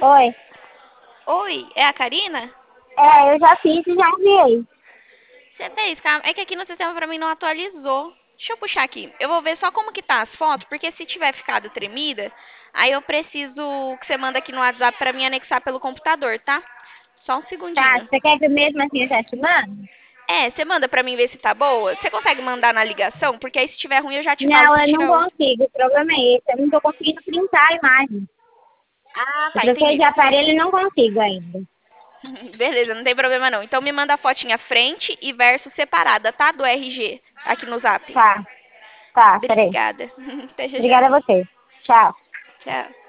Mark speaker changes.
Speaker 1: Oi.
Speaker 2: Oi, é a Karina?
Speaker 1: É, eu já fiz e já enviei.
Speaker 2: Você fez, cara? É que aqui no sistema pra mim não atualizou. Deixa eu puxar aqui. Eu vou ver só como que tá as fotos, porque se tiver ficado tremida, aí eu preciso que você manda aqui no WhatsApp pra mim anexar pelo computador, tá? Só um
Speaker 1: Tá,
Speaker 2: segundinho.
Speaker 1: você quer que mesmo assim eu já te mando?
Speaker 2: É, você manda pra mim ver se tá boa? Você consegue mandar na ligação? Porque aí se tiver ruim eu já te falo
Speaker 1: Não,
Speaker 2: pra
Speaker 1: eu não
Speaker 2: tirar outra.
Speaker 1: consigo. O problema é esse. Eu não tô conseguindo printar a imagem.
Speaker 2: Ah,
Speaker 1: Eu
Speaker 2: tá,
Speaker 1: troquei
Speaker 2: entendi.
Speaker 1: de aparelho e não consigo ainda.
Speaker 2: Beleza, não tem problema não. Então me manda a fotinha frente e verso separada, tá? Do RG aqui no Zap.
Speaker 1: Tá, tá, peraí.
Speaker 2: Obrigada. Até já já.
Speaker 1: Obrigada a você. Tchau.
Speaker 2: Tchau.